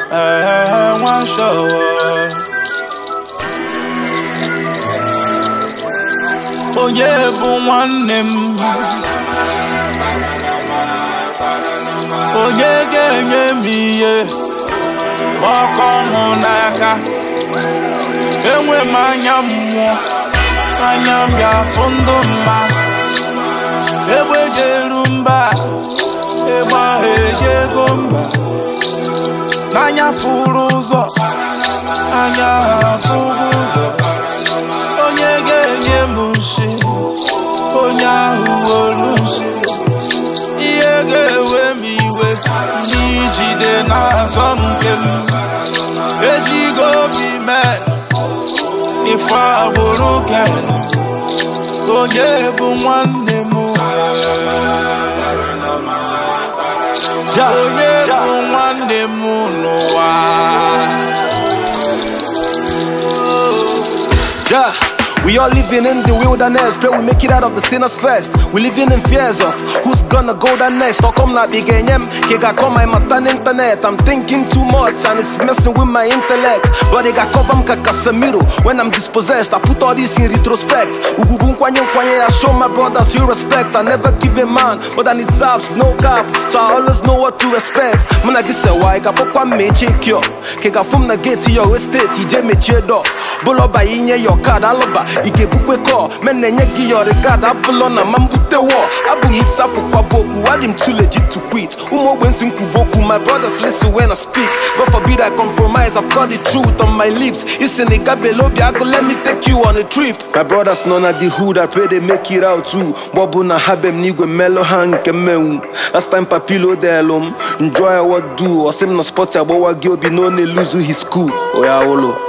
one show. Onye bụ nwanne m, onye ga-enye m ihe ọkọ mụ n'aka. Enwe m anya mmụọ, anya m ga-afụ ndụ mma. Egbe ga-eru mba, egbe ahụ ego mba. N'anya furu ụzọ, anya afụghị ụzọ. Onye ga-enye m nshi, onye ahụ were nshi. Ihe ga-ewe m iwe n'ijide n'azọ nke m. Ejigo obi mee ife agbụrụ Ken. Onye bụ nwanne m, onye bụ nwanne m n'ụwa. We all living in the wilderness, pray we make it out of the sinners first. We living in fears of who's gonna go there next. Or come na big enyem, kega come my matan internet. I'm thinking too much and it's messing with my intellect. But they got cover mka Casemiro. When I'm dispossessed, I put all this in retrospect. Ugubu kwanye, I show my brothers you respect. I never give a man more than it serves, no cap. So I always know what to expect. Muna gise why kapokwa meche kyo. Kega from the gate to your estate, ije meche do. Bolo ba inye your card, aloba. Ike bukwe ko, mene nyegi your regard. Abulona mambute war. Abu misafu kwa boku, I'm too legit to quit. Umo wensin kuboku, my brothers listen when I speak. God forbid I compromise, I've got the truth on my lips. It's in the gabelobi, I go let me take you on a trip. My brothers none at the hood, I pray they make it out too. Bobu na habem nigwe melo hang kemeu. Last time papilo delum, enjoy what do. Or sim no spot ya bawa gyobi no ne lose his school. Oya olo.